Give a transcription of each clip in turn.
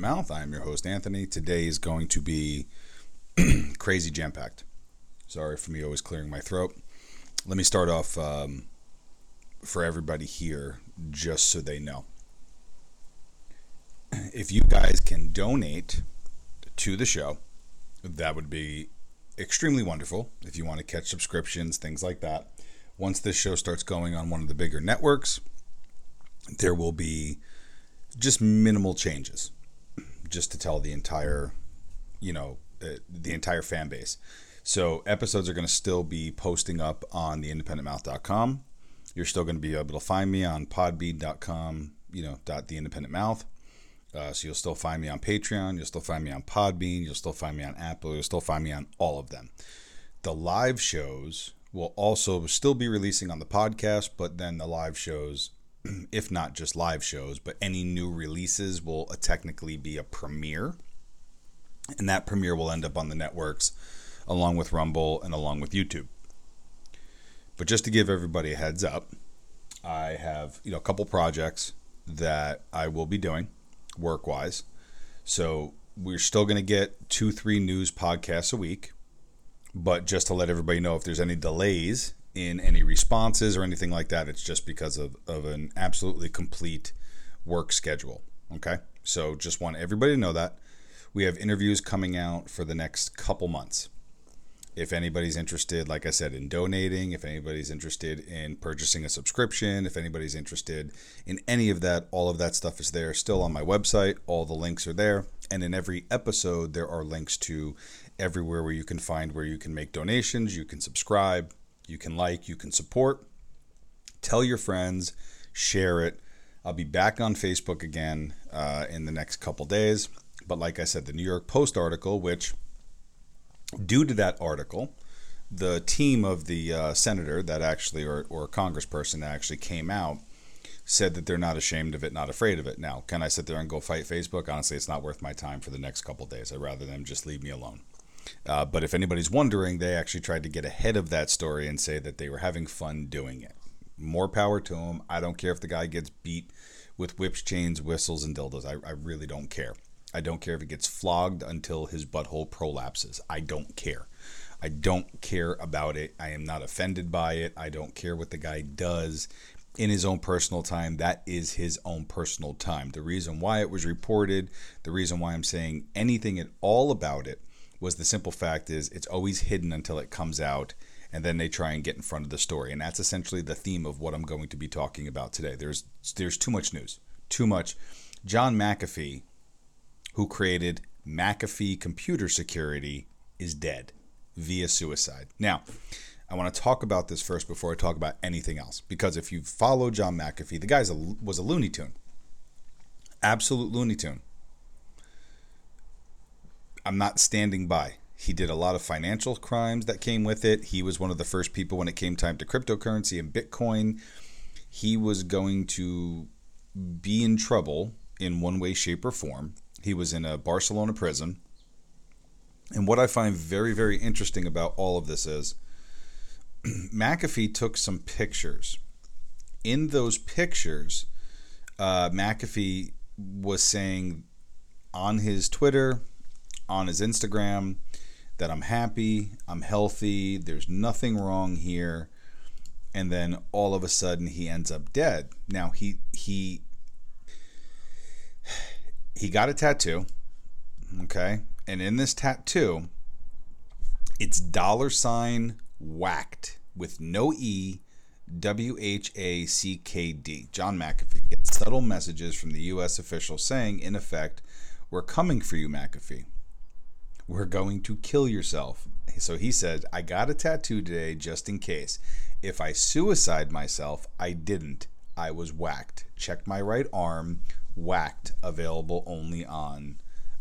Mouth. I am your host, Anthony. Today is going to be crazy jam-packed. Sorry for me always clearing my throat. Let me start off for everybody here, just so they know. If you guys can donate to the show, that would be extremely wonderful. If you want to catch subscriptions, things like that. Once this show starts going on one of the bigger networks, there will be just minimal changes, just to tell the entire, the entire fan base. So episodes are going to still be posting up on theindependentmouth.com. You're still going to be able to find me on podbean.com, .theindependentmouth. So you'll still find me on Patreon. You'll still find me on Podbean. You'll still find me on Apple. You'll still find me on all of them. The live shows will also still be releasing on the podcast, but then the live shows, if not just live shows, but any new releases will technically be a premiere. And that premiere will end up on the networks along with Rumble and along with YouTube. But just to give everybody a heads up, I have, a couple projects that I will be doing work-wise. So we're still going to get 2-3 news podcasts a week. But just to let everybody know, if there's any delays in any responses or anything like that, it's just because of an absolutely complete work schedule. Okay? So just want everybody to know that. We have interviews coming out for the next couple months. If anybody's interested, like I said, in donating, if anybody's interested in purchasing a subscription, if anybody's interested in any of that, all of that stuff is there still on my website. All the links are there. And in every episode, there are links to everywhere where you can find where you can make donations, you can subscribe, you can like, you can support. Tell your friends, share it. I'll be back on Facebook again in the next couple days. But like I said, the New York Post article, which due to that article, the team of the senator that actually, or congressperson that actually came out, said that they're not ashamed of it, not afraid of it. Now, can I sit there and go fight Facebook? Honestly, it's not worth my time for the next couple days. I'd rather them just leave me alone. But if anybody's wondering, they actually tried to get ahead of that story and say that they were having fun doing it. More power to them. I don't care if the guy gets beat with whips, chains, whistles, and dildos. I really don't care. I don't care if he gets flogged until his butthole prolapses. I don't care. I don't care about it. I am not offended by it. I don't care what the guy does in his own personal time. That is his own personal time. The reason why it was reported, the reason why I'm saying anything at all about it, was the simple fact is it's always hidden until it comes out, and then they try and get in front of the story. And that's essentially the theme of what I'm going to be talking about today. There's too much news. Too much. John McAfee, who created McAfee Computer Security, is dead via suicide. Now, I want to talk about this first before I talk about anything else, because if you follow John McAfee, the guy was a Looney Tune. Absolute Looney Tune. I'm not standing by. He did a lot of financial crimes that came with it. He was one of the first people when it came time to cryptocurrency and Bitcoin. He was going to be in trouble in one way, shape, or form. He was in a Barcelona prison. And what I find very, very interesting about all of this is McAfee took some pictures. In those pictures, McAfee was saying on his Twitter, on his Instagram, that I'm happy, I'm healthy, there's nothing wrong here. And then all of a sudden he ends up dead. Now he got a tattoo, okay? And in this tattoo, it's $whacked with no E, WHACKD. John McAfee gets subtle messages from the U.S. officials saying, in effect, we're coming for you, McAfee. We're going to kill yourself. So he said, I got a tattoo today just in case. If I suicide myself, I didn't. I was whacked. Check my right arm. Whacked. Available only on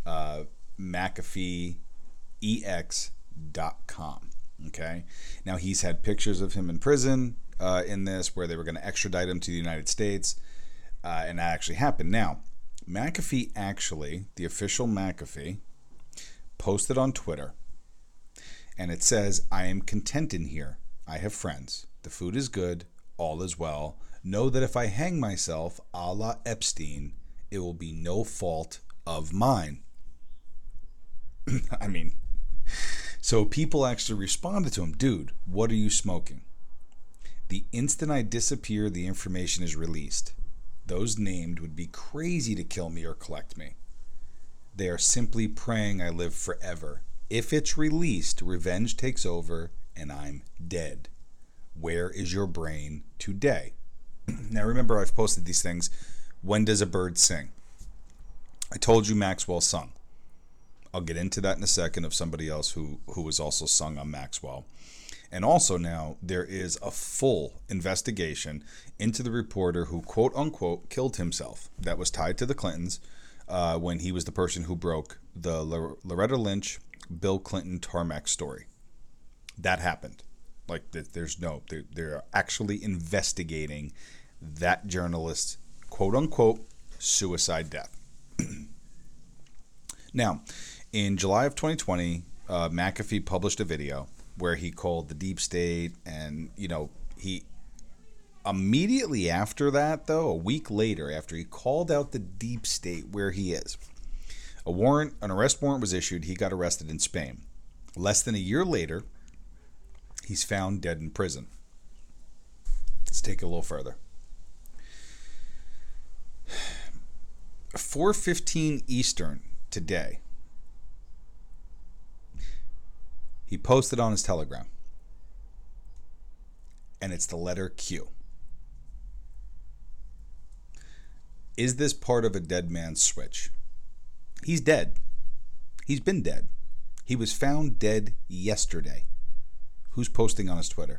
McAfeeEX.com. Okay. Now he's had pictures of him in prison in this where they were going to extradite him to the United States. And that actually happened. Now, McAfee actually, the official McAfee, posted on Twitter. And it says, I am content in here. I have friends. The food is good. All is well. Know that if I hang myself, a la Epstein, it will be no fault of mine. I mean, so people actually responded to him, dude, what are you smoking? The instant I disappear, the information is released. Those named would be crazy to kill me or collect me. They are simply praying I live forever. If it's released, revenge takes over and I'm dead. Where is your brain today? Now remember, I've posted these things. When does a bird sing? I told you Maxwell sung. I'll get into that in a second of somebody else who was also sung on Maxwell. And also now there is a full investigation into the reporter who quote unquote killed himself that was tied to the Clintons when he was the person who broke the Loretta Lynch, Bill Clinton Tarmac story. That happened. Like they're actually investigating that journalist's quote unquote suicide death. Now, in July of 2020, McAfee published a video where he called the deep state, and he immediately after that, though, a week later, after he called out the deep state where he is, an arrest warrant was issued. He got arrested in Spain. Less than a year later, he's found dead in prison. Let's take it a little further. 4:15 Eastern today, he posted on his Telegram, and it's the letter Q. Is this part of a dead man's switch? He's dead. He's been dead. He was found dead yesterday. Who's posting on his Twitter?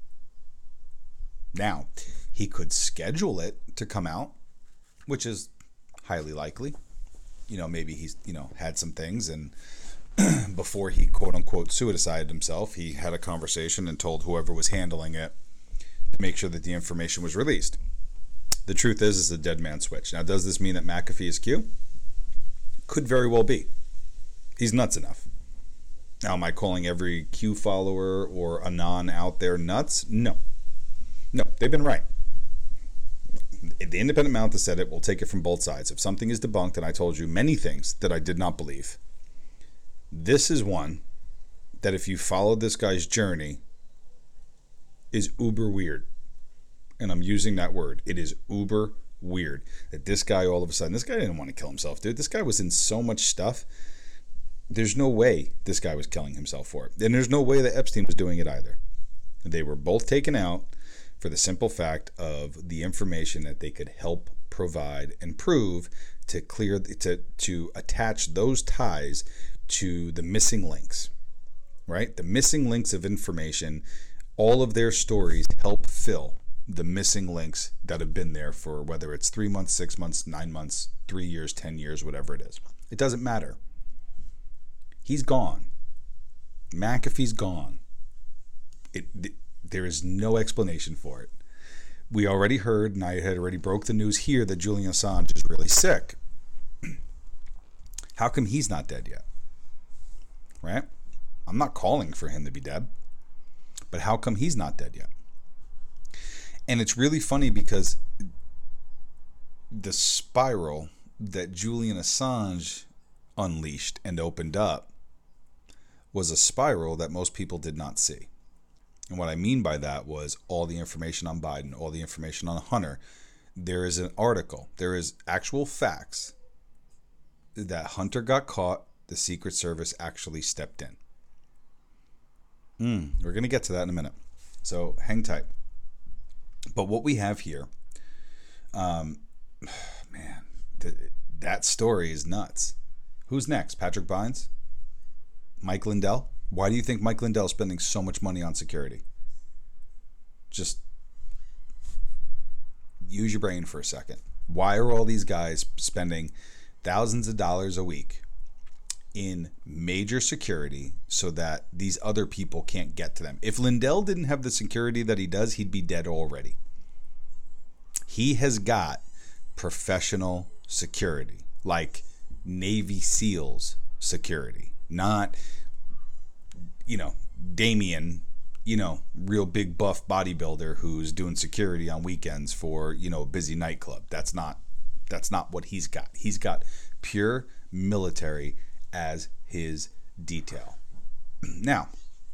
Now, he could schedule it to come out, which is highly likely. Maybe he's, had some things, and before he quote unquote suicided himself, he had a conversation and told whoever was handling it to make sure that the information was released. The truth is it's a dead man switch. Now, does this mean that McAfee is Q? Could very well be. He's nuts enough. Now, am I calling every Q follower or Anon out there nuts? No. No, they've been right. The Independent Mouth has said it. We'll take it from both sides. If something is debunked, and I told you many things that I did not believe, this is one that if you followed this guy's journey is uber weird. And I'm using that word. It is uber weird that this guy all of a sudden, this guy didn't want to kill himself, dude. This guy was in so much stuff. There's no way this guy was killing himself for it. And there's no way that Epstein was doing it either. They were both taken out for the simple fact of the information that they could help provide and prove to attach those ties to the missing links, right? The missing links of information, all of their stories help fill the missing links that have been there for whether it's 3 months, 6 months, 9 months, 3 years, 10 years, whatever it is. It doesn't matter. He's gone. McAfee's gone. There is no explanation for it. We already heard, and I had already broke the news here, that Julian Assange is really sick. How come he's not dead yet? Right? I'm not calling for him to be dead. But how come he's not dead yet? And it's really funny because the spiral that Julian Assange unleashed and opened up was a spiral that most people did not see. And what I mean by that was all the information on Biden, all the information on Hunter. There is an article, there is actual facts that Hunter got caught, the Secret Service actually stepped in. We're going to get to that in a minute. So hang tight. But what we have here, that story is nuts. Who's next? Patrick Bynes? Mike Lindell? Why do you think Mike Lindell is spending so much money on security? Just use your brain for a second. Why are all these guys spending thousands of dollars a week in major security so that these other people can't get to them? If Lindell didn't have the security that he does, he'd be dead already. He has got professional security, like Navy SEALs security, not, Damien, real big buff bodybuilder who's doing security on weekends for, a busy nightclub. That's not That's not what he's got. He's got pure military as his detail. Now,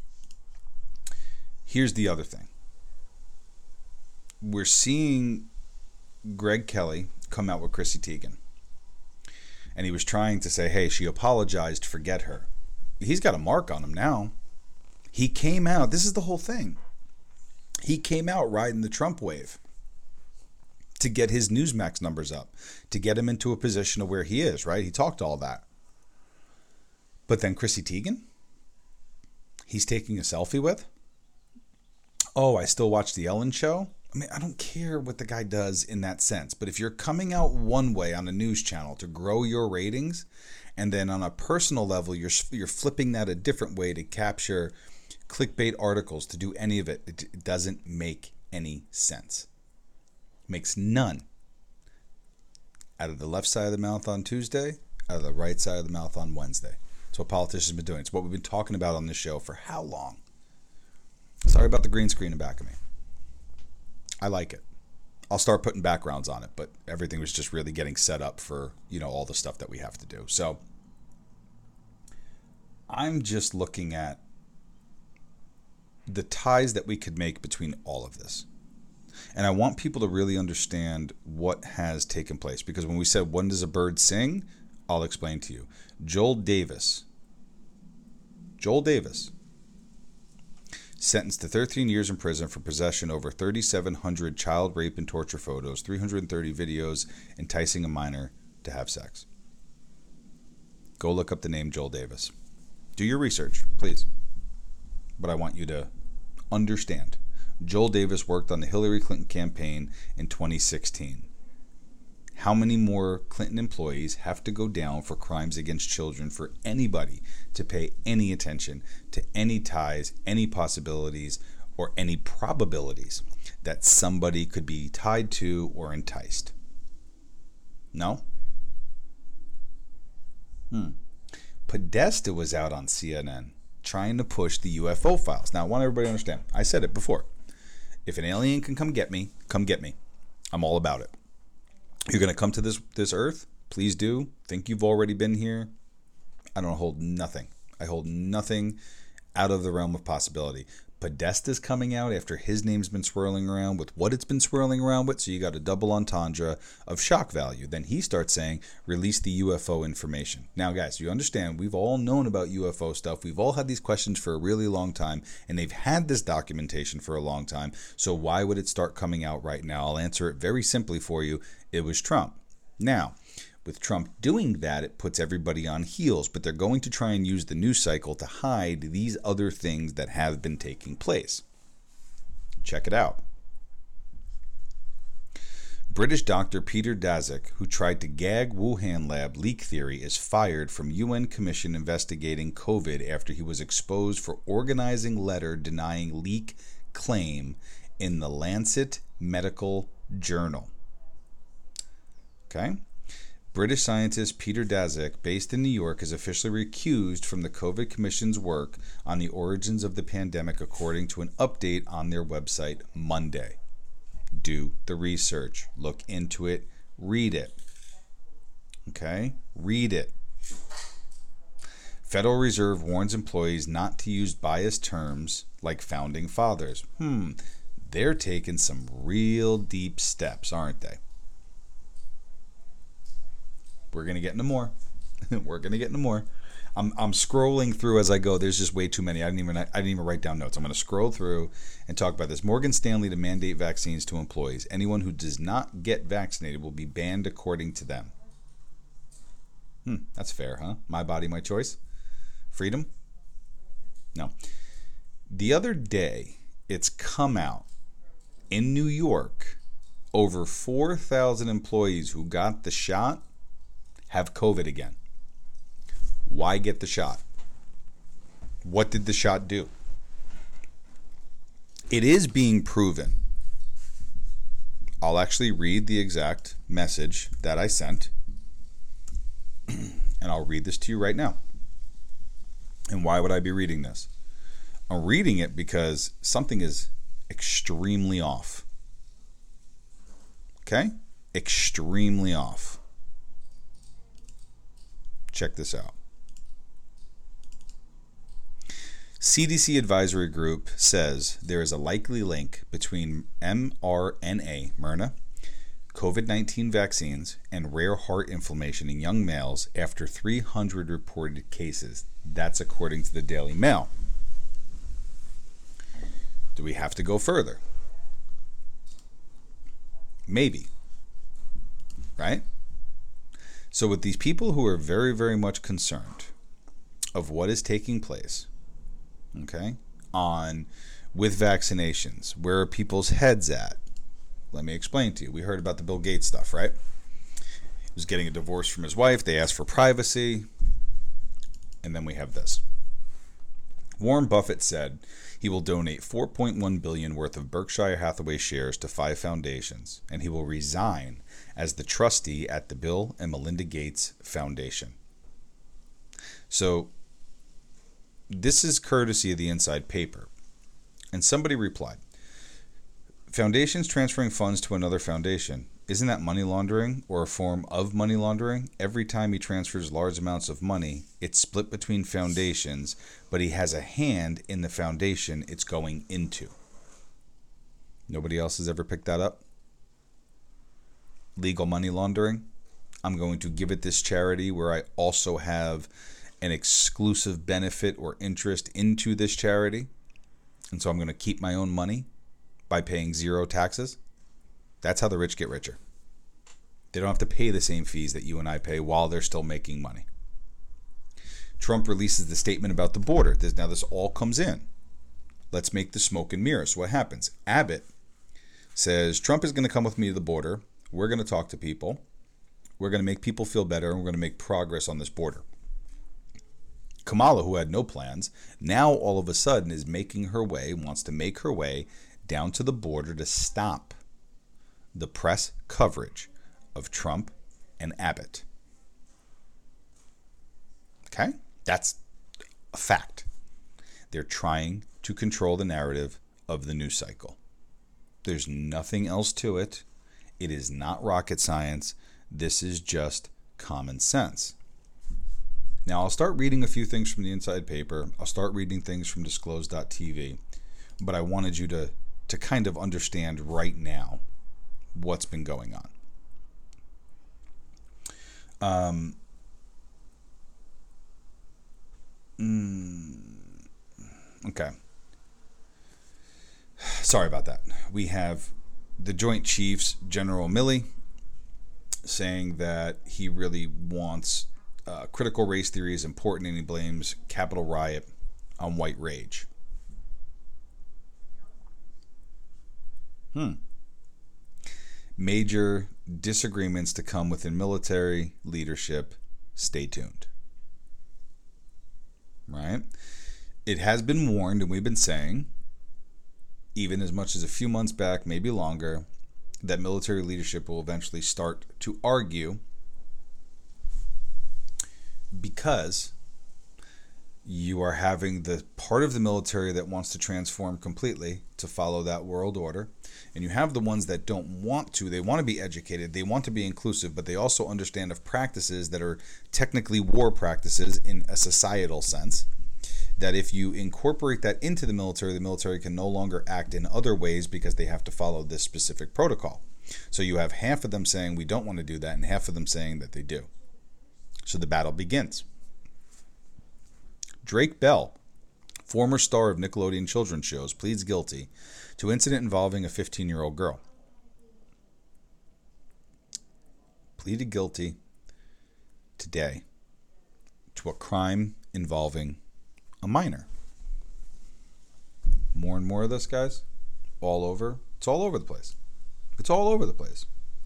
here's the other thing. We're seeing Greg Kelly come out with Chrissy Teigen. And he was trying to say, hey, she apologized, forget her. He's got a mark on him now. He came out, this is the whole thing. He came out riding the Trump wave to get his Newsmax numbers up, to get him into a position of where he is, right? He talked all that. But then Chrissy Teigen, he's taking a selfie with. Oh, I still watch the Ellen Show. I mean, I don't care what the guy does in that sense, but if you're coming out one way on a news channel to grow your ratings, and then on a personal level, you're flipping that a different way to capture clickbait articles, to do any of it, it doesn't make any sense. It makes none. Out of the left side of the mouth on Tuesday, out of the right side of the mouth on Wednesday. It's what politicians have been doing. It's what we've been talking about on this show for how long? Sorry about the green screen in back of me. I like it. I'll start putting backgrounds on it, but everything was just really getting set up for, all the stuff that we have to do. So I'm just looking at the ties that we could make between all of this. And I want people to really understand what has taken place, because when we said, when does a bird sing? I'll explain to you. Joel Davis, sentenced to 13 years in prison for possession over 3,700 child rape and torture photos, 330 videos enticing a minor to have sex. Go look up the name Joel Davis. Do your research, please. But I want you to understand. Joel Davis worked on the Hillary Clinton campaign in 2016. How many more Clinton employees have to go down for crimes against children for anybody to pay any attention to any ties, any possibilities, or any probabilities that somebody could be tied to or enticed? No? Podesta was out on CNN trying to push the UFO files. Now, I want everybody to understand. I said it before. If an alien can come get me, come get me. I'm all about it. You're going to come to this earth? Please do. Think you've already been here? I don't hold nothing. I hold nothing out of the realm of possibility. Podesta's coming out after his name's been swirling around with what it's been swirling around with, so you got a double entendre of shock value. Then he starts saying, release the UFO information. Now, guys, you understand, we've all known about UFO stuff. We've all had these questions for a really long time, and they've had this documentation for a long time, so why would it start coming out right now? I'll answer it very simply for you. It was Trump. Now, with Trump doing that, it puts everybody on heels, but they're going to try and use the news cycle to hide these other things that have been taking place. Check it out. British doctor Peter Daszak, who tried to gag Wuhan lab leak theory, is fired from UN commission investigating COVID after he was exposed for organizing letter denying leak claim in the Lancet Medical Journal. Okay? British scientist Peter Daszak, based in New York, is officially recused from the COVID Commission's work on the origins of the pandemic, according to an update on their website Monday. Do the research. Look into it. Read it. Okay? Read it. Federal Reserve warns employees not to use biased terms like founding fathers. They're taking some real deep steps, aren't they? We're going to get into more. We're going to get into more. I'm scrolling through as I go. There's just way too many. I didn't even write down notes. I'm going to scroll through and talk about this. Morgan Stanley to mandate vaccines to employees. Anyone who does not get vaccinated will be banned according to them. That's fair, huh? My body, my choice. Freedom? No. The other day, it's come out in New York, over 4,000 employees who got the shot have COVID again. Why get the shot? What did the shot do? It is being proven. I'll actually read the exact message that I sent, and I'll read this to you right now. And why would I be reading this? I'm reading it because something is extremely off. Okay? extremely off. Check this out. CDC Advisory Group says there is a likely link between mRNA, Myrna, COVID-19 vaccines, and rare heart inflammation in young males after 300 reported cases. That's according to the Daily Mail. Do we have to go further? Maybe. Right? So with these people who are very, very much concerned of what is taking place, okay, with vaccinations, where are people's heads at? Let me explain to you. We heard about the Bill Gates stuff, right? He was getting a divorce from his wife. They asked for privacy. And then we have this. Warren Buffett said he will donate $4.1 billion worth of Berkshire Hathaway shares to 5 foundations, and he will resign as the trustee at the Bill and Melinda Gates Foundation. So this is courtesy of the Inside Paper. And somebody replied, foundations transferring funds to another foundation, isn't that money laundering or a form of money laundering? Every time he transfers large amounts of money, it's split between foundations, but he has a hand in the foundation it's going into. Nobody else has ever picked that up? Legal money laundering. I'm going to give it this charity where I also have an exclusive benefit or interest into this charity. And so I'm going to keep my own money by paying 0 taxes. That's how the rich get richer. They don't have to pay the same fees that you and I pay while they're still making money. Trump releases the statement about the border. Now this all comes in. Let's make the smoke and mirrors. What happens? Abbott says Trump is going to come with me to the border. We're going to talk to people. We're going to make people feel better, and we're going to make progress on this border. Kamala, who had no plans, now all of a sudden is making her way, wants to make her way down to the border to stop the press coverage of Trump and Abbott. Okay? That's a fact. They're trying to control the narrative of the news cycle. There's nothing else to it. It is not rocket science. This is just common sense. Now, I'll start reading a few things from the Inside Paper. I'll start reading things from Disclose.tv. But I wanted you to kind of understand right now what's been going on. Okay. Sorry about that. We have the Joint Chiefs, General Milley, saying that he really wants critical race theory is important, and he blames Capitol riot on white rage. Major disagreements to come within military leadership. Stay tuned. Right? It has been warned, and we've been saying, even as much as a few months back, maybe longer, that military leadership will eventually start to argue because you are having the part of the military that wants to transform completely to follow that world order, and you have the ones that don't want to. They want to be educated, they want to be inclusive, but they also understand of practices that are technically war practices in a societal sense, that if you incorporate that into the military can no longer act in other ways because they have to follow this specific protocol. So you have half of them saying we don't want to do that, and half of them saying that they do. So the battle begins. Drake Bell, former star of Nickelodeon children's shows, pleads guilty to incident involving a 15-year-old girl. Pleaded guilty today to a crime involving a minor. More and more of this, guys, all over. It's all over the place. It's all over the place.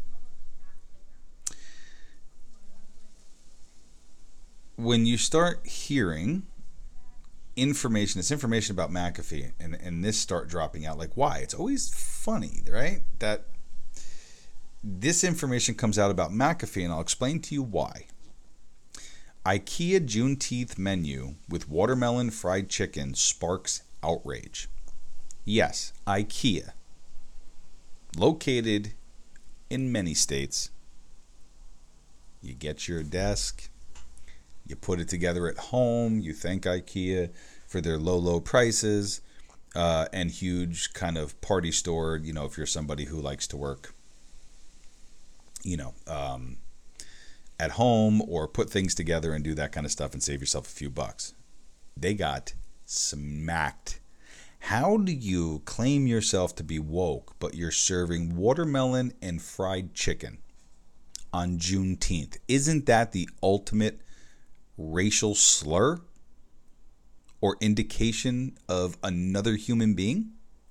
When you start hearing information, this information about McAfee, and this start dropping out, like, why? It's always funny, right? That this information comes out about McAfee, and I'll explain to you why. IKEA Juneteenth menu with watermelon fried chicken sparks outrage. Yes, IKEA, located in many states. You get your desk, you put it together at home, you thank IKEA for their low prices, and huge kind of party store, if you're somebody who likes to work, at home or put things together and do that kind of stuff and save yourself a few bucks. They got smacked. How do you claim yourself to be woke, but you're serving watermelon and fried chicken on Juneteenth? Isn't that the ultimate racial slur or indication of another human being?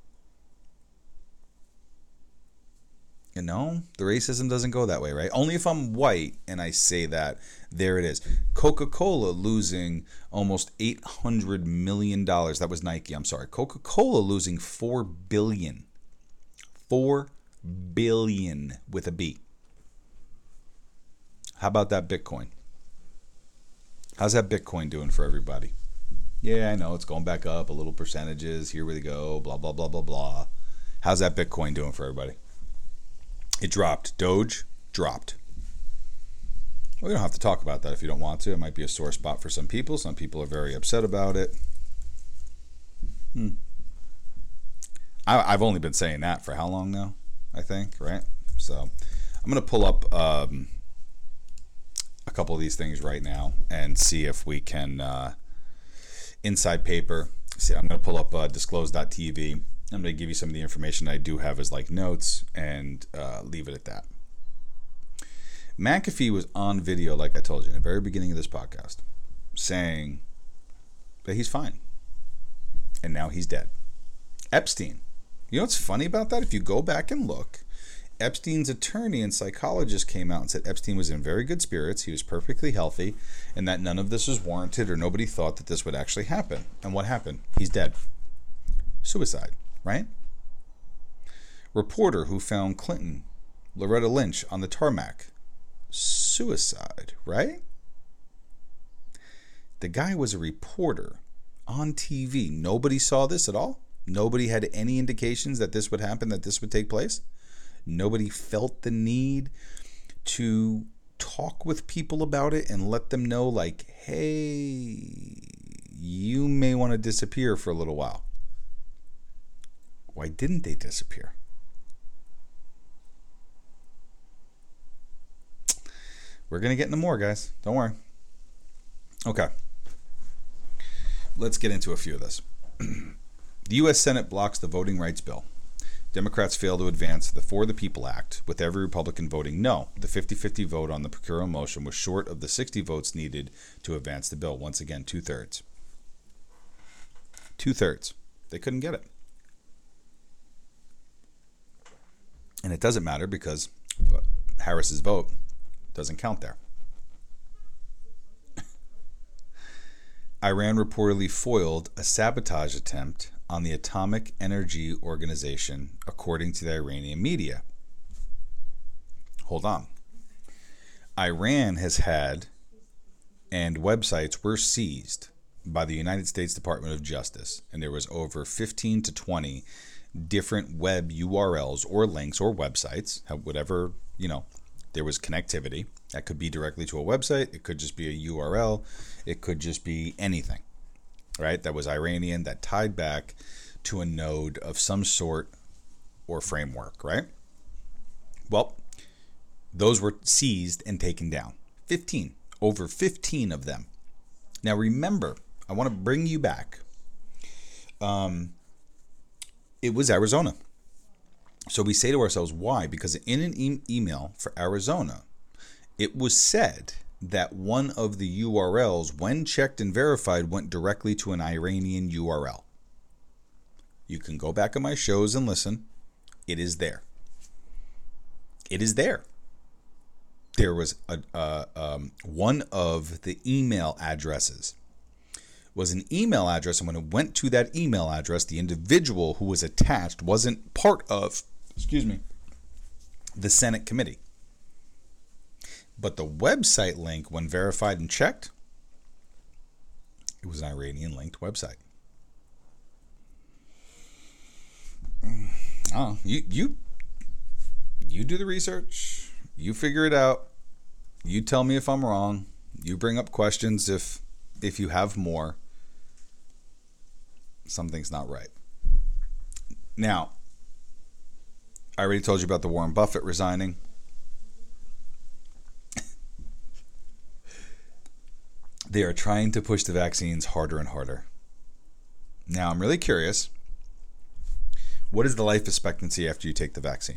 The racism doesn't go that way, right? Only if I'm white and I say that, there it is. Coca-Cola losing almost $800 million. That was Nike, I'm sorry. Coca-Cola losing $4 billion. $4 billion with a B. How about that Bitcoin? How's that Bitcoin doing for everybody? Yeah, I know it's going back up a little percentages. Here we go, blah, blah, blah, blah, blah. How's that Bitcoin doing for everybody? It dropped. Doge dropped. We don't have to talk about that if you don't want to. It might be a sore spot for some people. Some people are very upset about it. I've only been saying that for how long now? I think, right? So I'm going to pull up a couple of these things right now and see if we can inside paper. See, I'm going to pull up disclose.tv. I'm going to give you some of the information I do have as like notes and leave it at that. McAfee was on video, like I told you in the very beginning of this podcast, saying that he's fine. And now he's dead. Epstein. You know what's funny about that? If you go back and look, Epstein's attorney and psychologist came out and said Epstein was in very good spirits, he was perfectly healthy, and that none of this was warranted or nobody thought that this would actually happen. And what happened? He's dead. Suicide, right? Reporter who found Clinton, Loretta Lynch, on the tarmac. Suicide, right? The guy was a reporter on TV. Nobody saw this at all. Nobody had any indications that this would happen, that this would take place. Nobody felt the need to talk with people about it and let them know, like, hey, you may want to disappear for a little while. Why didn't they disappear? We're going to get into more, guys. Don't worry. Okay. Let's get into a few of this. The U.S. Senate blocks the voting rights bill. Democrats fail to advance the For the People Act, with every Republican voting no. The 50-50 vote on the Procuro motion was short of the 60 votes needed to advance the bill. Once again, two-thirds. Two-thirds. They couldn't get it. And it doesn't matter because Harris's vote doesn't count there. Iran reportedly foiled a sabotage attempt on the Atomic Energy Organization, according to the Iranian media. Hold on. Iran has had, and websites were seized by the United States Department of Justice, and there was over 15 to 20 different web URLs or links or websites, whatever, there was connectivity. That could be directly to a website. It could just be a URL. It could just be anything, right? That was Iranian, that tied back to a node of some sort or framework, right? Well, those were seized and taken down. Over 15 of them. Now remember, I want to bring you back. It was Arizona. So we say to ourselves, why? Because in an email for Arizona, it was said that one of the URLs, when checked and verified, went directly to an Iranian URL. You can go back on my shows and listen. It is there. It is there. There was one of the email addresses was an email address, and when it went to that email address, the individual who was attached wasn't part of, the Senate committee. But the website link, when verified and checked, it was an Iranian linked website. Oh, you You do the research. You figure it out. You tell me if I'm wrong. You bring up questions if you have more. Something's not right. Now, I already told you about the Warren Buffett resigning. They are trying to push the vaccines harder and harder. Now, I'm really curious. What is the life expectancy after you take the vaccine?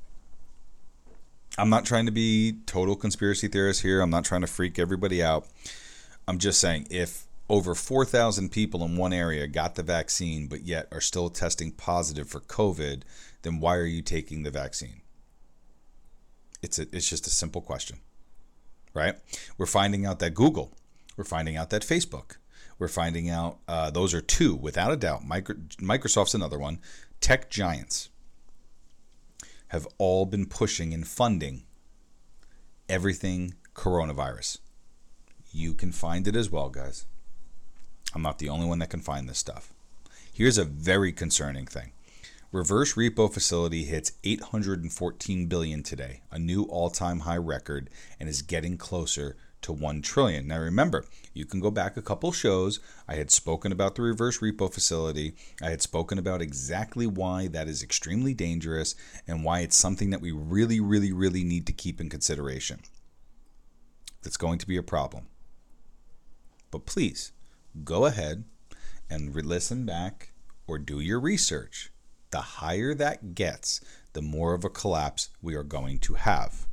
I'm not trying to be total conspiracy theorist here. I'm not trying to freak everybody out. I'm just saying, if over 4,000 people in one area got the vaccine but yet are still testing positive for COVID, then why are you taking the vaccine? It's just a simple question, right? We're finding out that Google, we're finding out that Facebook, we're finding out those are two, without a doubt. Microsoft's another one. Tech giants have all been pushing and funding everything coronavirus. You can find it as well, guys. I'm not the only one that can find this stuff. Here's a very concerning thing. Reverse repo facility hits $814 billion today, a new all-time high record, and is getting closer to $1 trillion. Now remember, you can go back a couple shows. I had spoken about the reverse repo facility. I had spoken about exactly why that is extremely dangerous and why it's something that we really, really, really need to keep in consideration. That's going to be a problem. But please, go ahead and listen back or do your research. The higher that gets, the more of a collapse we are going to have.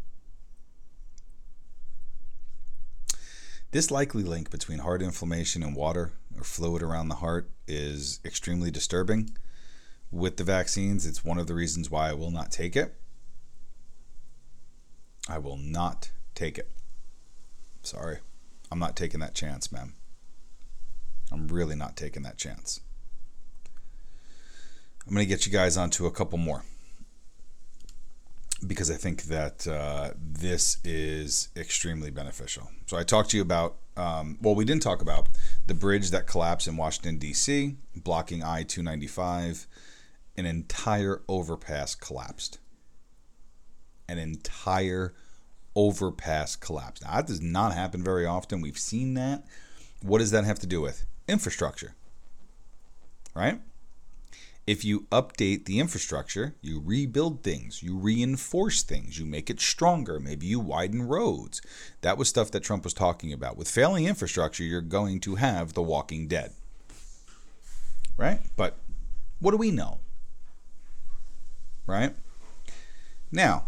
This likely link between heart inflammation and water or fluid around the heart is extremely disturbing. With the vaccines, it's one of the reasons why I will not take it. I will not take it. Sorry. I'm not taking that chance, man. I'm really not taking that chance. I'm going to get you guys onto a couple more because I think that this is extremely beneficial. So I talked to you about, we didn't talk about the bridge that collapsed in Washington, D.C., blocking I-295. An entire overpass collapsed. An entire overpass collapsed. Now, that does not happen very often. We've seen that. What does that have to do with? Infrastructure, right? If you update the infrastructure, you rebuild things, you reinforce things, you make it stronger, maybe you widen roads. That was stuff that Trump was talking about. With failing infrastructure, you're going to have the Walking Dead, right? But what do we know, right? Now,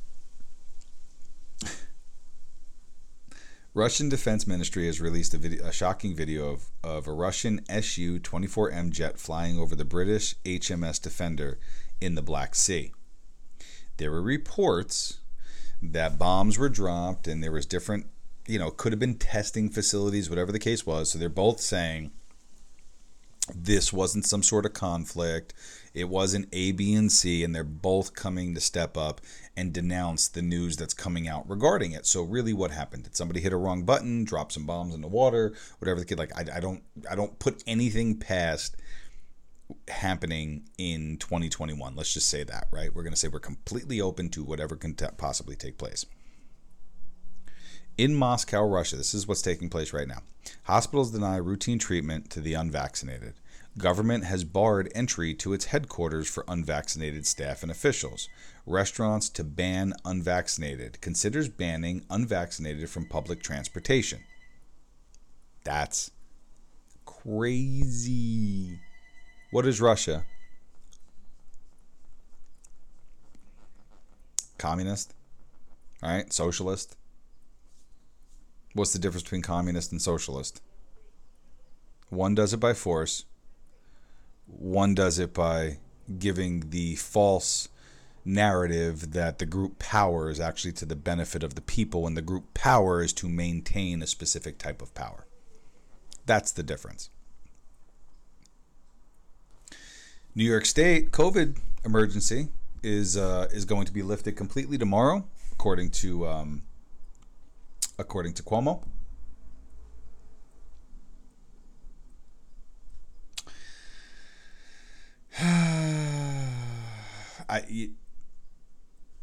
Russian Defense Ministry has released a shocking video of a Russian Su-24M jet flying over the British HMS Defender in the Black Sea. There were reports that bombs were dropped and there was different, could have been testing facilities, whatever the case was. So they're both saying this wasn't some sort of conflict. It wasn't A, B, and C, and they're both coming to step up and denounce the news that's coming out regarding it. So really, what happened? Did somebody hit a wrong button, drop some bombs in the water, whatever the kid? I don't put anything past happening in 2021. Let's just say that, right? We're going to say we're completely open to whatever can possibly take place. In Moscow, Russia, this is what's taking place right now. Hospitals deny routine treatment to the unvaccinated. Government has barred entry to its headquarters for unvaccinated staff and officials. Restaurants to ban unvaccinated. Considers banning unvaccinated from public transportation. That's crazy. What is Russia? Communist? All right, socialist? What's the difference between communist and socialist? One does it by force. One does it by giving the false narrative that the group power is actually to the benefit of the people, and the group power is to maintain a specific type of power. That's the difference. New York State COVID emergency is going to be lifted completely tomorrow, according to Cuomo.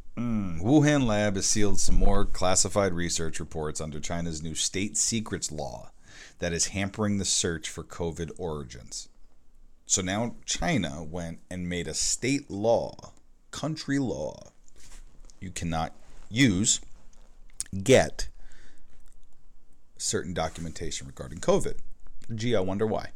Wuhan lab has sealed some more classified research reports under China's new state secrets law that is hampering the search for COVID origins. So now China went and made a state law, country law. You cannot get certain documentation regarding COVID. Gee, I wonder why.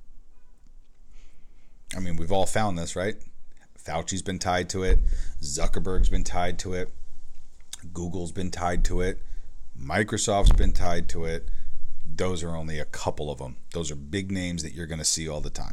I mean, we've all found this, right? Fauci's been tied to it. Zuckerberg's been tied to it. Google's been tied to it. Microsoft's been tied to it. Those are only a couple of them. Those are big names that you're going to see all the time.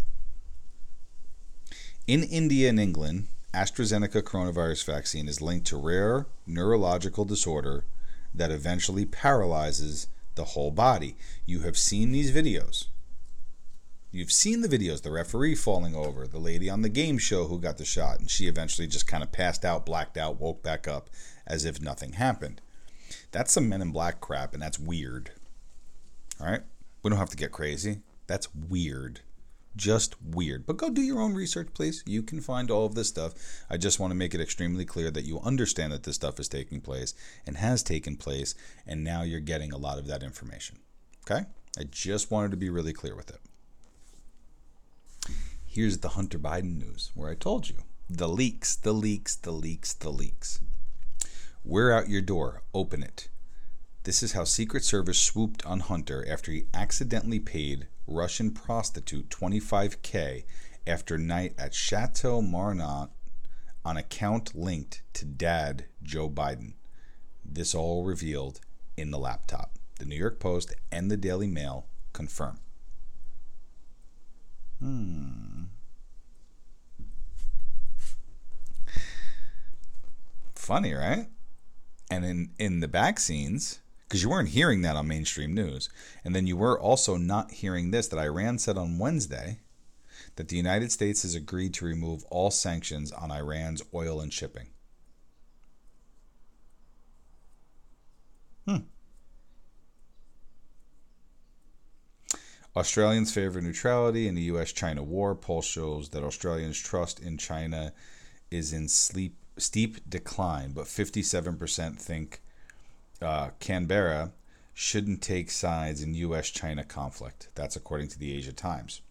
In India and England, AstraZeneca coronavirus vaccine is linked to rare neurological disorder that eventually paralyzes the whole body. You have seen these videos. You've seen the videos, the referee falling over, the lady on the game show who got the shot, and she eventually just kind of passed out, blacked out, woke back up as if nothing happened. That's some Men in Black crap, and that's weird. All right? We don't have to get crazy. That's weird. Just weird. But go do your own research, please. You can find all of this stuff. I just want to make it extremely clear that you understand that this stuff is taking place and has taken place, and now you're getting a lot of that information. Okay? I just wanted to be really clear with it. Here's the Hunter Biden news, where I told you. The leaks. We're out your door. Open it. This is how Secret Service swooped on Hunter after he accidentally paid Russian prostitute $25,000 after night at Chateau Marmont on account linked to dad Joe Biden. This all revealed in the laptop. The New York Post and the Daily Mail confirm. Funny, right? And in the back scenes, because you weren't hearing that on mainstream news, and then you were also not hearing this, that Iran said on Wednesday that the United States has agreed to remove all sanctions on Iran's oil and shipping. Australians favor neutrality in the U.S.-China war. Poll shows that Australians' trust in China is in steep decline, but 57% think Canberra shouldn't take sides in U.S.-China conflict. That's according to the Asia Times.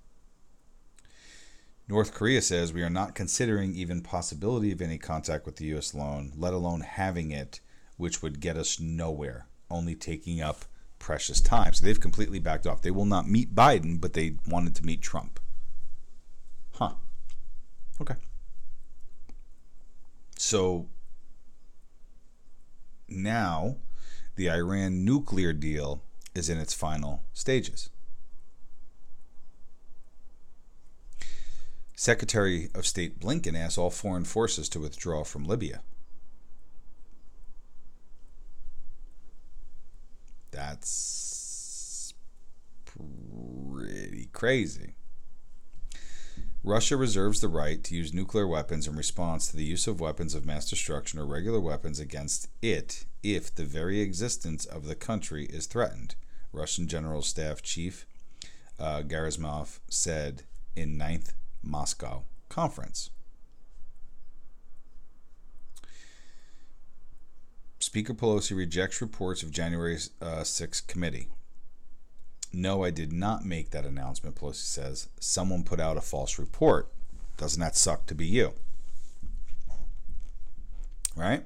North Korea says we are not considering even possibility of any contact with the U.S. alone, let alone having it, which would get us nowhere, only taking up precious time. So they've completely backed off. They will not meet Biden, but they wanted to meet Trump. Okay. So now the Iran nuclear deal is in its final stages. Secretary of State Blinken asked all foreign forces to withdraw from Libya. That's pretty crazy. Russia reserves the right to use nuclear weapons in response to the use of weapons of mass destruction or regular weapons against it if the very existence of the country is threatened, Russian General Staff Chief Gerasimov said in 9th Moscow conference. Speaker Pelosi rejects reports of January 6th committee. No, I did not make that announcement, Pelosi says. Someone put out a false report. Doesn't that suck to be you? Right?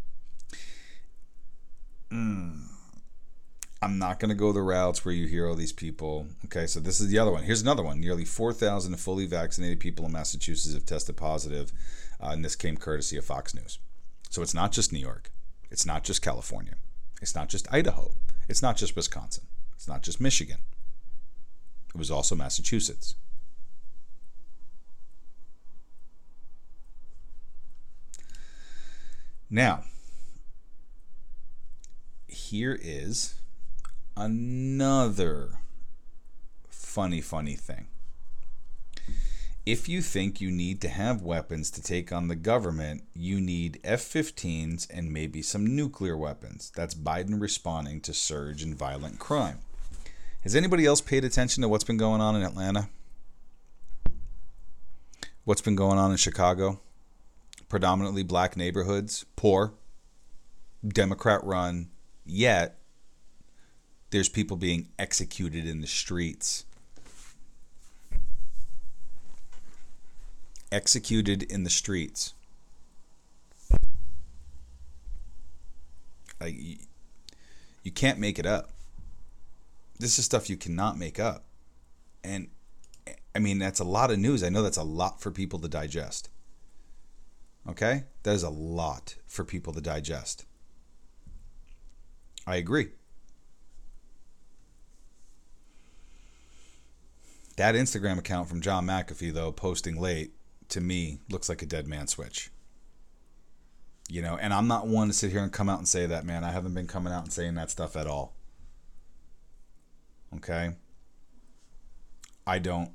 I'm not going to go the routes where you hear all these people. Okay, so this is the other one. Here's another one. Nearly 4,000 fully vaccinated people in Massachusetts have tested positive, and this came courtesy of Fox News. So it's not just New York. It's not just California. It's not just Idaho. It's not just Wisconsin. It's not just Michigan. It was also Massachusetts. Now, here is another funny thing. If you think you need to have weapons to take on the government, you need F-15s and maybe some nuclear weapons. That's Biden responding to surge in violent crime. Has anybody else paid attention to what's been going on in Atlanta? What's been going on in Chicago? predominantly black neighborhoods, poor, Democrat run, yet there's people being executed in the streets. Executed in the streets. Like, you can't make it up. This is stuff you cannot make up. And I mean, that's a lot of news. I know that's a lot for people to digest. Okay? That is a lot for people to digest. I agree. That Instagram account from John McAfee, though, posting late, to me, looks like a dead man switch. You know, and I'm not one to sit here and come out and say that, man. I haven't been coming out and saying that stuff at all. Okay? I don't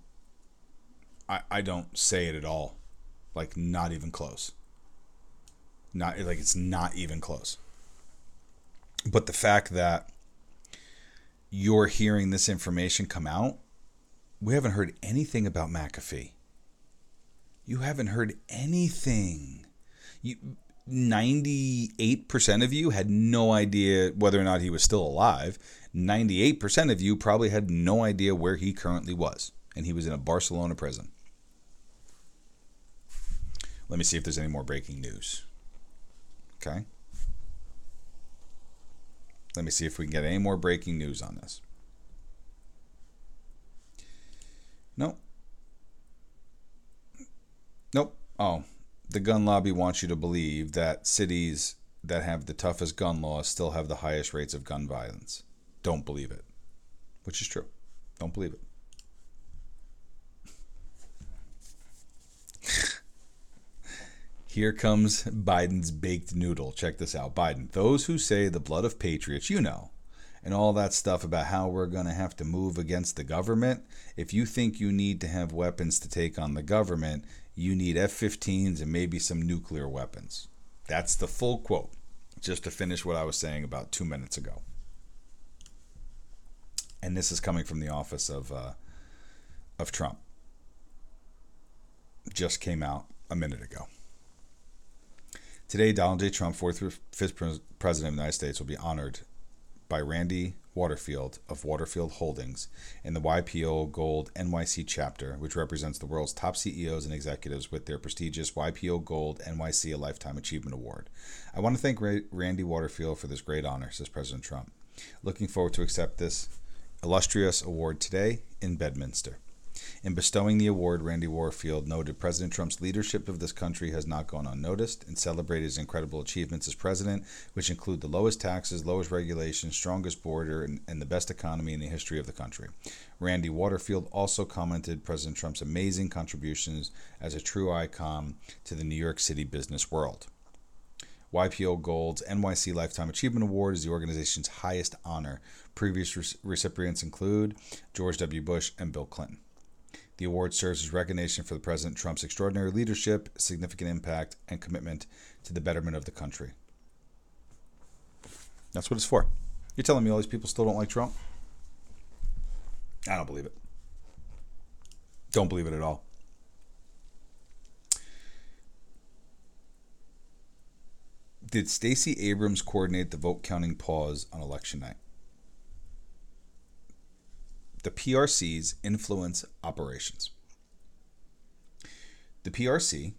say it at all. Like, not even close. Not like it's not even close. But the fact that you're hearing this information come out, we haven't heard anything about McAfee. You haven't heard anything. 98% of you had no idea whether or not he was still alive. 98% of you probably had no idea where he currently was. And he was in a Barcelona prison. Let me see if there's any more breaking news. Okay? Let me see if we can get any more breaking news on this. Nope. Oh, the gun lobby wants you to believe that cities that have the toughest gun laws still have the highest rates of gun violence. Don't believe it. Which is true. Don't believe it. Here comes Biden's baked noodle. Check this out. Biden, those who say the blood of patriots, you know, and all that stuff about how we're going to have to move against the government. If you think you need to have weapons to take on the government, you need F-15s and maybe some nuclear weapons. That's the full quote, just to finish what I was saying about 2 minutes ago. And this is coming from the office of Trump. Just came out a minute ago. Today, Donald J. Trump, 45th President of the United States, will be honored by Randy Waterfield of Waterfield Holdings in the YPO Gold NYC chapter, which represents the world's top CEOs and executives with their prestigious YPO Gold NYC A Lifetime Achievement Award. I want to thank Randy Waterfield for this great honor, says President Trump. Looking forward to accept this illustrious award today in Bedminster. In bestowing the award, Randy Waterfield noted President Trump's leadership of this country has not gone unnoticed and celebrated his incredible achievements as president, which include the lowest taxes, lowest regulations, strongest border, and the best economy in the history of the country. Randy Waterfield also commented President Trump's amazing contributions as a true icon to the New York City business world. YPO Gold's NYC Lifetime Achievement Award is the organization's highest honor. Previous recipients include George W. Bush and Bill Clinton. The award serves as recognition for the President Trump's extraordinary leadership, significant impact, and commitment to the betterment of the country. That's what it's for. You're telling me all these people still don't like Trump? I don't believe it. Don't believe it at all. Did Stacey Abrams coordinate the vote counting pause on election night? The PRC's influence operations. The PRC,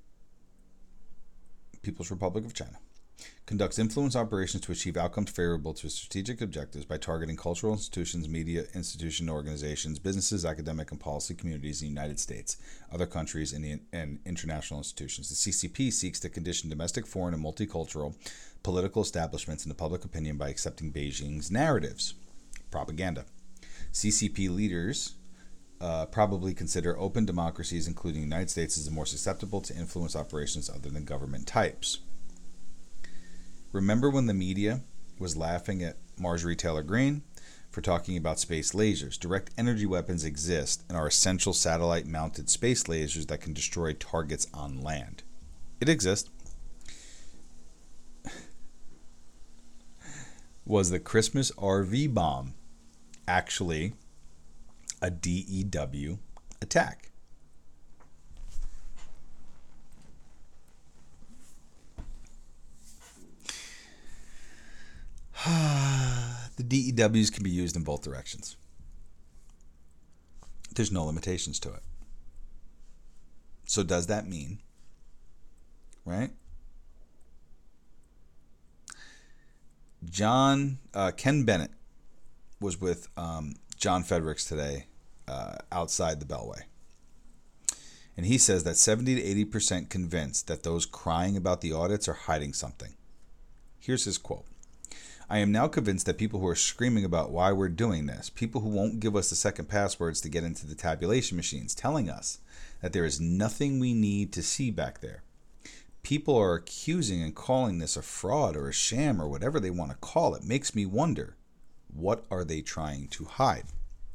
People's Republic of China, conducts influence operations to achieve outcomes favorable to its strategic objectives by targeting cultural institutions, media institutions, organizations, businesses, academic and policy communities in the United States, other countries, and international institutions. The CCP seeks to condition domestic, foreign, and multicultural political establishments into public opinion by accepting Beijing's narratives. Propaganda. CCP leaders probably consider open democracies, including the United States, as the more susceptible to influence operations other than government types. Remember when the media was laughing at Marjorie Taylor Greene for talking about space lasers? Direct energy weapons exist and are essential satellite-mounted space lasers that can destroy targets on land. It exists. Was the Christmas RV bomb actually a DEW attack? The DEWs can be used in both directions. There's no limitations to it. So does that mean, right? Ken Bennett was with John Fredericks today outside the Beltway. And he says that 70 to 80% convinced that those crying about the audits are hiding something. Here's his quote. I am now convinced that people who are screaming about why we're doing this, people who won't give us the second passwords to get into the tabulation machines, telling us that there is nothing we need to see back there. People are accusing and calling this a fraud or a sham or whatever they want to call it. Makes me wonder, what are they trying to hide?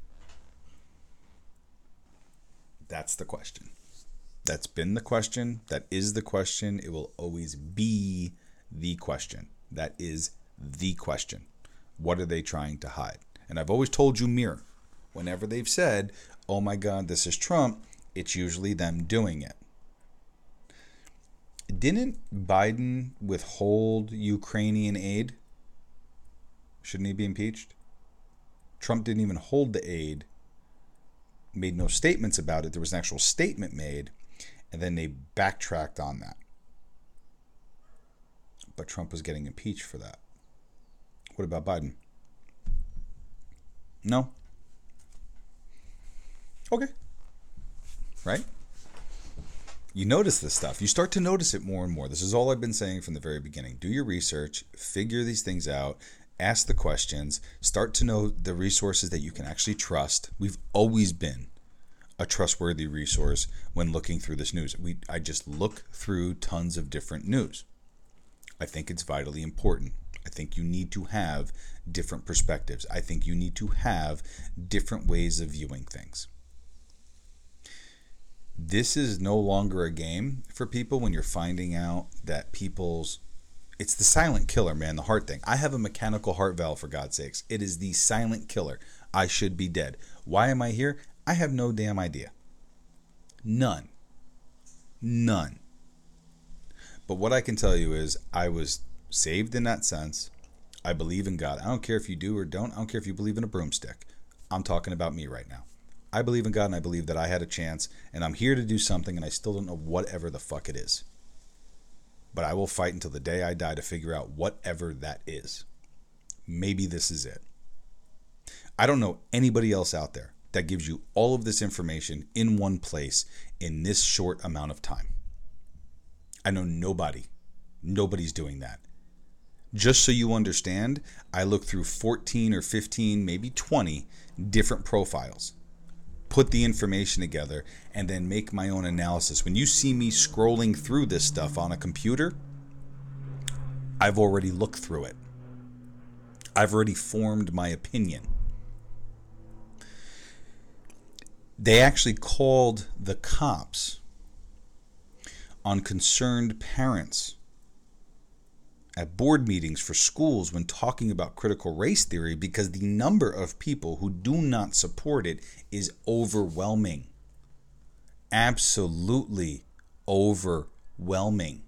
That's the question. That's been the question. That is the question. It will always be the question. That is the question. What are they trying to hide? And I've always told you, Mirror, whenever they've said, oh my God, this is Trump, it's usually them doing it. Didn't Biden withhold Ukrainian aid? Shouldn't he be impeached? Trump didn't even hold the aid, made no statements about it. There was an actual statement made, and then they backtracked on that. But Trump was getting impeached for that. What about Biden? No? Okay. Right? You notice this stuff. You start to notice it more and more. This is all I've been saying from the very beginning. Do your research, figure these things out, ask the questions, start to know the resources that you can actually trust. We've always been a trustworthy resource when looking through this news. I just look through tons of different news. I think it's vitally important. I think you need to have different perspectives. I think you need to have different ways of viewing things. This is no longer a game for people when you're finding out that it's the silent killer, man, the heart thing. I have a mechanical heart valve, for God's sakes. It is the silent killer. I should be dead. Why am I here? I have no damn idea. None. But what I can tell you is I was saved in that sense. I believe in God. I don't care if you do or don't. I don't care if you believe in a broomstick. I'm talking about me right now. I believe in God, and I believe that I had a chance, and I'm here to do something, and I still don't know whatever the fuck it is. But I will fight until the day I die to figure out whatever that is. Maybe this is it. I don't know anybody else out there that gives you all of this information in one place in this short amount of time. I know nobody. Nobody's doing that. Just so you understand, I look through 14 or 15, maybe 20 different profiles, put the information together, and then make my own analysis. When you see me scrolling through this stuff on a computer, I've already looked through it. I've already formed my opinion. They actually called the cops on concerned parents at board meetings for schools when talking about critical race theory because the number of people who do not support it is overwhelming. Absolutely overwhelming.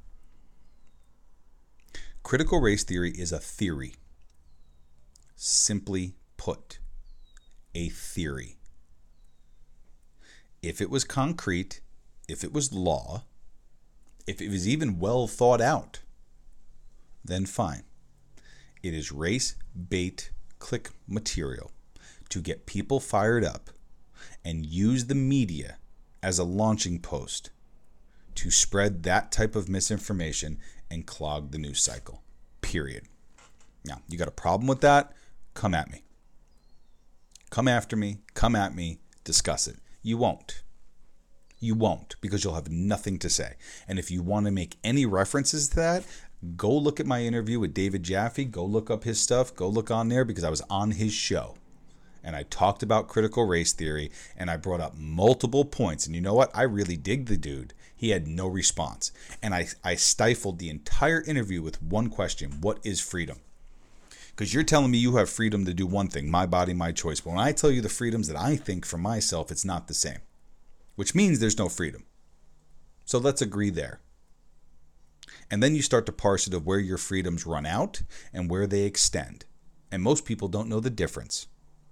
Critical race theory is a theory. Simply put, a theory. If it was concrete, if it was law, if it was even well thought out, then fine. It is race bait click material to get people fired up and use the media as a launching post to spread that type of misinformation and clog the news cycle. Period. Now, you got a problem with that? Come at me. Come after me. Come at me. Discuss it. You won't. You won't, because you'll have nothing to say. And if you want to make any references to that, go look at my interview with David Jaffe. Go look up his stuff. Go look on there, because I was on his show. And I talked about critical race theory, and I brought up multiple points. And you know what? I really dig the dude. He had no response. And I stifled the entire interview with one question. What is freedom? Because you're telling me you have freedom to do one thing, my body, my choice. But when I tell you the freedoms that I think for myself, it's not the same. Which means there's no freedom. So let's agree there. And then you start to parse it of where your freedoms run out and where they extend. And most people don't know the difference.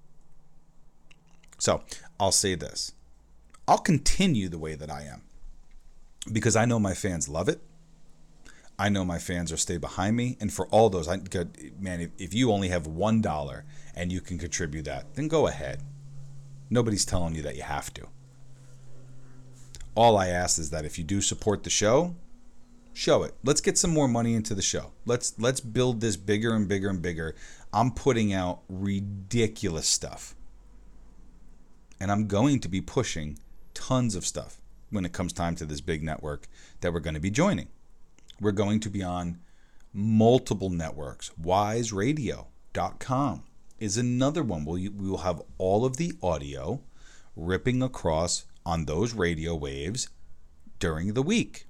So I'll say this. I'll continue the way that I am because I know my fans love it. I know my fans are stay behind me. And for all those, man, if you only have $1 and you can contribute that, then go ahead. Nobody's telling you that you have to. All I ask is that if you do support the show, show it. Let's get some more money into the show. Let's build this bigger and bigger and bigger. I'm putting out ridiculous stuff. And I'm going to be pushing tons of stuff when it comes time to this big network that we're going to be joining. We're going to be on multiple networks. WiseRadio.com is another one. We will have all of the audio ripping across on those radio waves during the week.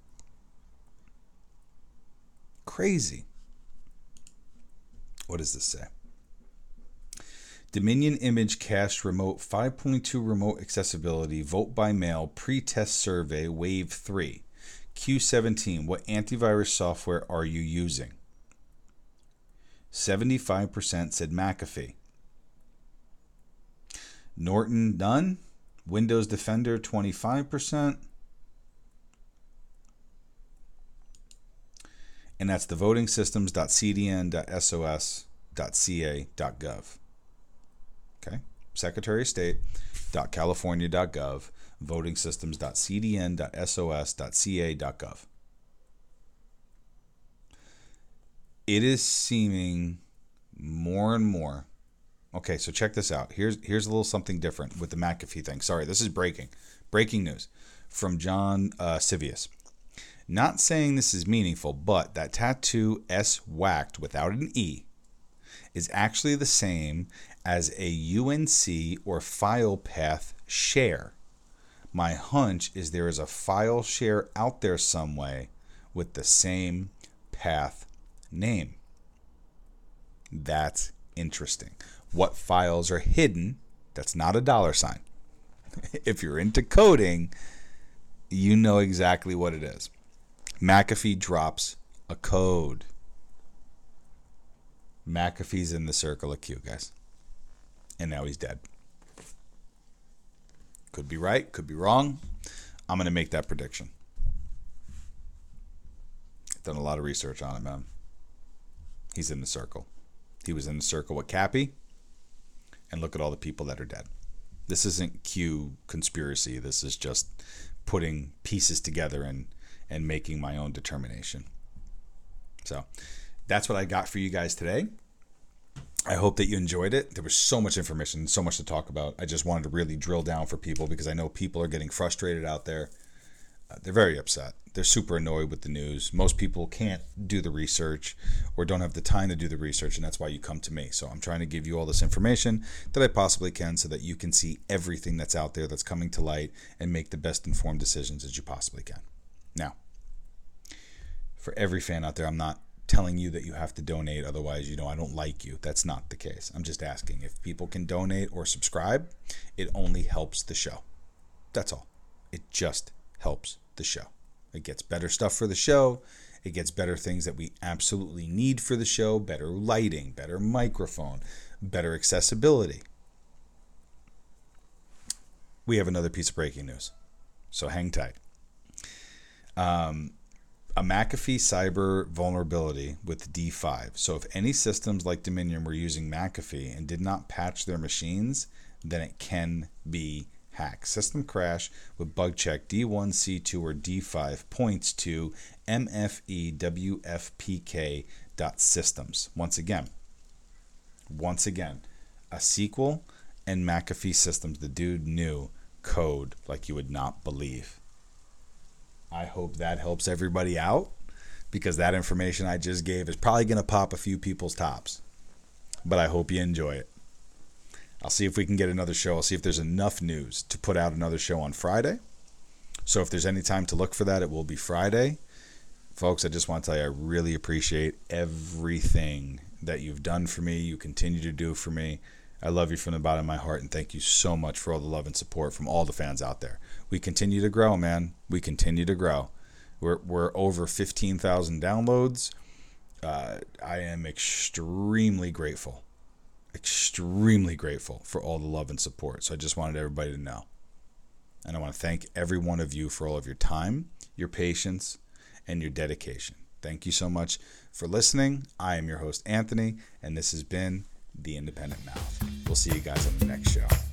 Crazy. What does this say? Dominion Image Cache Remote 5.2 Remote Accessibility Vote by Mail Pre-Test Survey Wave 3 Q17. What antivirus software are you using? 75% said McAfee. Norton, none. Windows Defender, 25%. And that's the votingsystems.cdn.sos.ca.gov. Okay, Secretary of State.california.gov, votingsystems.cdn.sos.ca.gov. It is seeming more and more. Okay, so check this out. Here's a little something different with the McAfee thing. Sorry, this is breaking news from John Civius. Not saying this is meaningful, but that tattoo S whacked without an E is actually the same as a UNC or file path share. My hunch is there is a file share out there some way with the same path name. That's interesting. What files are hidden? That's not a $sign. If you're into coding, you know exactly what it is. McAfee drops a code. McAfee's in the circle of Q, guys. And now he's dead. Could be right, could be wrong. I'm going to make that prediction. I've done a lot of research on it, man. He's in the circle. He was in the circle with Cappy. And look at all the people that are dead. This isn't Q conspiracy. This is just putting pieces together and making my own determination. So that's what I got for you guys today. I hope that you enjoyed it. There was so much information, so much to talk about. I just wanted to really drill down for people because I know people are getting frustrated out there. They're very upset. They're super annoyed with the news. Most people can't do the research or don't have the time to do the research, and that's why you come to me. So I'm trying to give you all this information that I possibly can so that you can see everything that's out there that's coming to light and make the best informed decisions as you possibly can. Now, for every fan out there, I'm not telling you that you have to donate, otherwise, I don't like you. That's not the case. I'm just asking if people can donate or subscribe. It only helps the show. That's all. It just helps the show. It gets better stuff for the show. It gets better things that we absolutely need for the show. Better lighting, better microphone, better accessibility. We have another piece of breaking news, so hang tight. A McAfee cyber vulnerability with D5. So if any systems like Dominion were using McAfee and did not patch their machines, then it can be hacked. System crash with bug check D1, C2, or D5 points to mfewfpk.systems. Once again, a SQL and McAfee systems. The dude knew code like you would not believe. I hope that helps everybody out because that information I just gave is probably going to pop a few people's tops. But I hope you enjoy it. I'll see if we can get another show. I'll see if there's enough news to put out another show on Friday. So if there's any time to look for that, it will be Friday. Folks, I just want to tell you I really appreciate everything that you've done for me, you continue to do for me. I love you from the bottom of my heart, and thank you so much for all the love and support from all the fans out there. We continue to grow, man. We continue to grow. We're over 15,000 downloads. I am extremely grateful extremely grateful for all the love and support. So I just wanted everybody to know. And I want to thank every one of you for all of your time, your patience, and your dedication. Thank you so much for listening. I am your host, Anthony, and this has been The Independent Mouth. We'll see you guys on the next show.